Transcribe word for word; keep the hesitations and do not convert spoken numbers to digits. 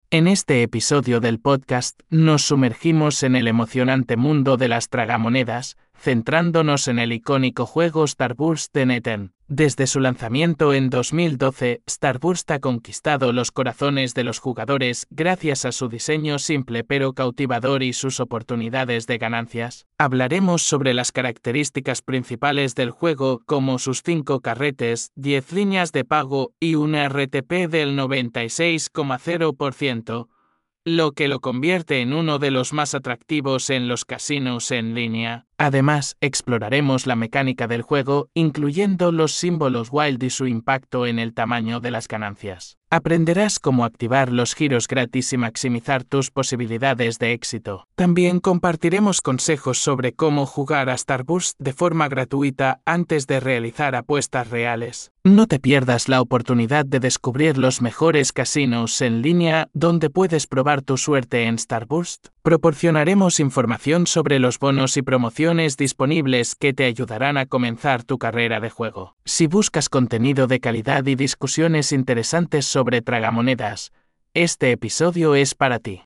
En este episodio del podcast nos sumergimos en el emocionante mundo de las tragamonedas, centrándonos en el icónico juego Starburst de NetEnt. Desde su lanzamiento en dos mil doce, Starburst ha conquistado los corazones de los jugadores gracias a su diseño simple pero cautivador y sus oportunidades de ganancias. Hablaremos sobre las características principales del juego, como sus cinco carretes, diez líneas de pago y una R T P del noventa y seis coma cero por ciento, lo que lo convierte en uno de los más atractivos en los casinos en línea. Además, exploraremos la mecánica del juego, incluyendo los símbolos wild y su impacto en el tamaño de las ganancias. Aprenderás cómo activar los giros gratis y maximizar tus posibilidades de éxito. También compartiremos consejos sobre cómo jugar a Starburst de forma gratuita antes de realizar apuestas reales. No te pierdas la oportunidad de descubrir los mejores casinos en línea donde puedes probar tu suerte en Starburst. Proporcionaremos información sobre los bonos y promociones disponibles que te ayudarán a comenzar tu carrera de juego. Si buscas contenido de calidad y discusiones interesantes sobre tragamonedas, este episodio es para ti.